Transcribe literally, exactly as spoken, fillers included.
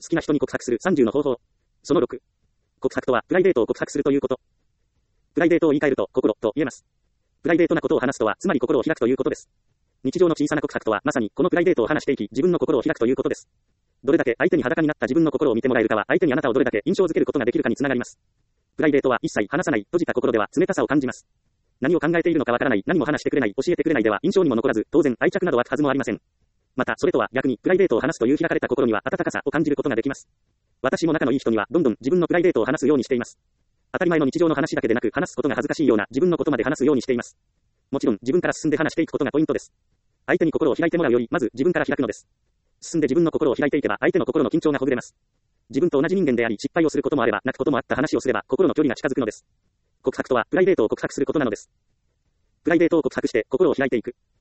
好きな人に告白するさんじゅうの方法。そのろく。告白とは、プライベートを告白するということ。プライベートを言い換えると、心と言えます。プライベートなことを話すとは、つまり心を開くということです。日常の小さな告白とは、まさに、このプライベートを話していき、自分の心を開くということです。どれだけ相手に裸になった自分の心を見てもらえるかは、相手にあなたをどれだけ印象づけることができるかにつながります。プライベートは一切話さない、閉じた心では冷たさを感じます。何を考えているのかわからない、何も話してくれない、教えてくれないでは印象にも残らず、当然愛着など湧くはずもありません。また、それとは逆に、プライベートを話すという開かれた心には温かさを感じることができます。私も仲のいい人には、どんどん自分のプライベートを話すようにしています。当たり前の日常の話だけでなく、話すことが恥ずかしいような自分のことまで話すようにしています。もちろん、自分から進んで話していくことがポイントです。相手に心を開いてもらうより、まず自分から開くのです。進んで自分の心を開いていけば、相手の心の緊張がほぐれます。自分と同じ人間であり、失敗をすることもあれば、泣くこともあった話をすれば、心の距離が近づくのです。告白とは、プライベートを告白することなのです。プライベートを告白して、心を開いていく。